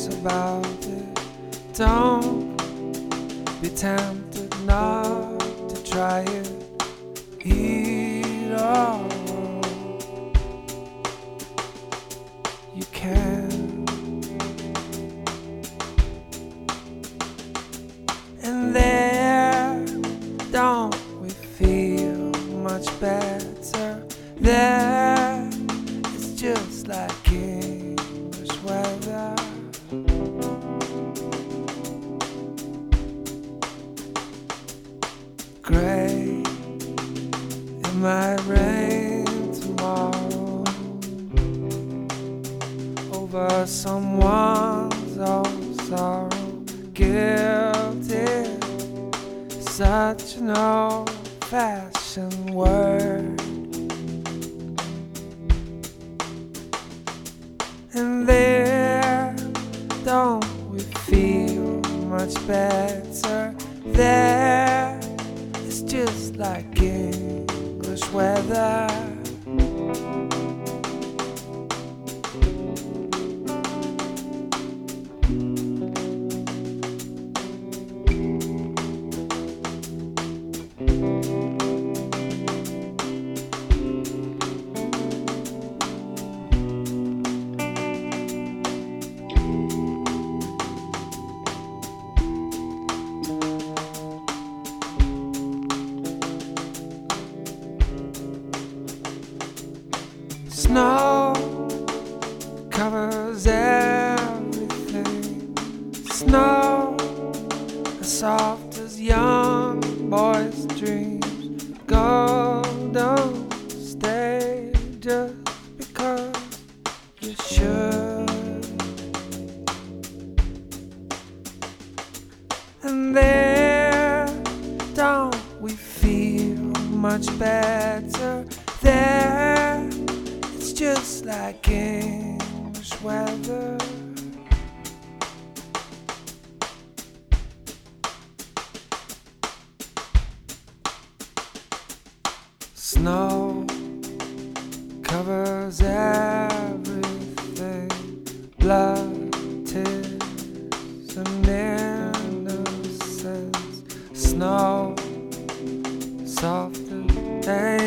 nice about it. Don't be tempted not to try it. Eat all you can, and there don't we feel much better? There it's just like English weather. Gray, it might rain tomorrow over someone's old sorrow. Guilty, such an old-fashioned word. And there don't we feel much better? There it's just like English weather. Snow covers everything. Snow as soft as young boys' dreams. Go, don't stay just because you should. And there don't we feel much better? There it's just like English weather. Snow covers everything. Blood, tears, and innocence. Snow, soft and